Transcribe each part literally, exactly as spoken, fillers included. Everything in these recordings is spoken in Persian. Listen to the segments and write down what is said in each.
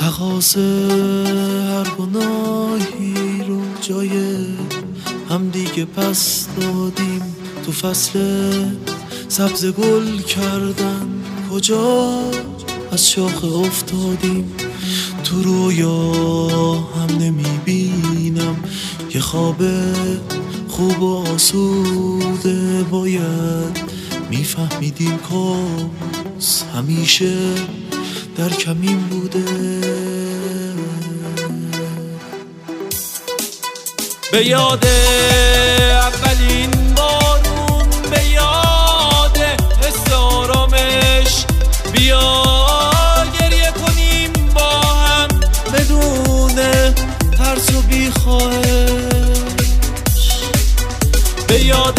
تقاضا هر گناهی رو جای هم دیگه پس دادیم. تو فصل سبز گل کردن کجا از شاخه افتادیم. تو رویا هم نمیبینم یه خواب خوب و آسوده. باید میفهمیدیم کاس همیشه در کمین بوده. به یاد اولین بارون، به یاد حس آرامش، بیا گریه کنیم با هم بدون ترس و بی‌خواهش. به یاد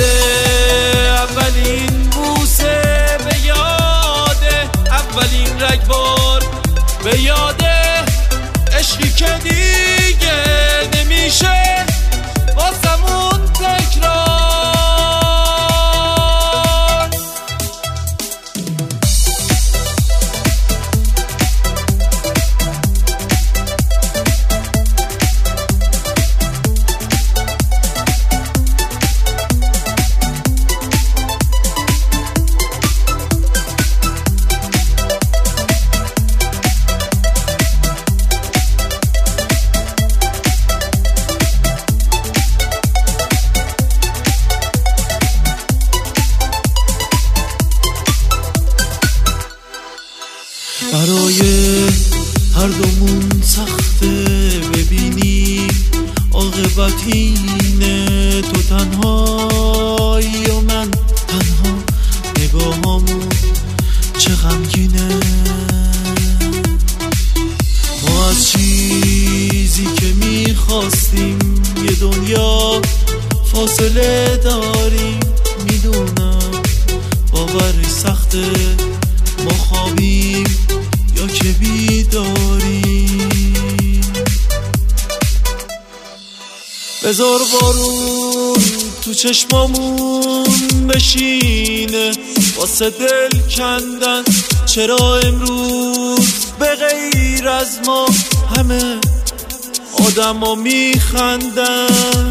اولین بوسه، به یاد اولین رگبار، به یاد عشقی که دیگه نمیشه واسمون تکرار. برای هر دومون سخته ببینی عاقبت اینه. تو تنهایی و من تنها، نگاهامون چه غمگینه. ما از چیزی که میخواستیم یه دنیا فاصله داریم. میدونم باورش سخته، ما خوابیم یا که بیداریم. بذار بارون تو چشمامون بشینه واسه دل کندن. چرا امروز به غیر از ما همه آدم ها میخندن؟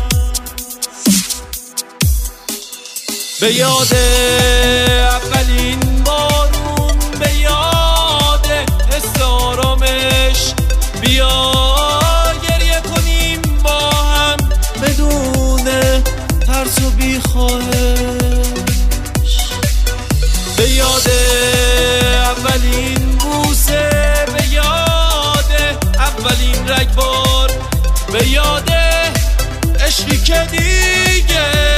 به یاد اولین بارون، به یاد حس آرامش، بیا گریه کنیم با هم بدون ترس و بی‌خواهش. به یاد اولین بوسه، به یاد اولین رگبار، به یاد عشقی که دیگه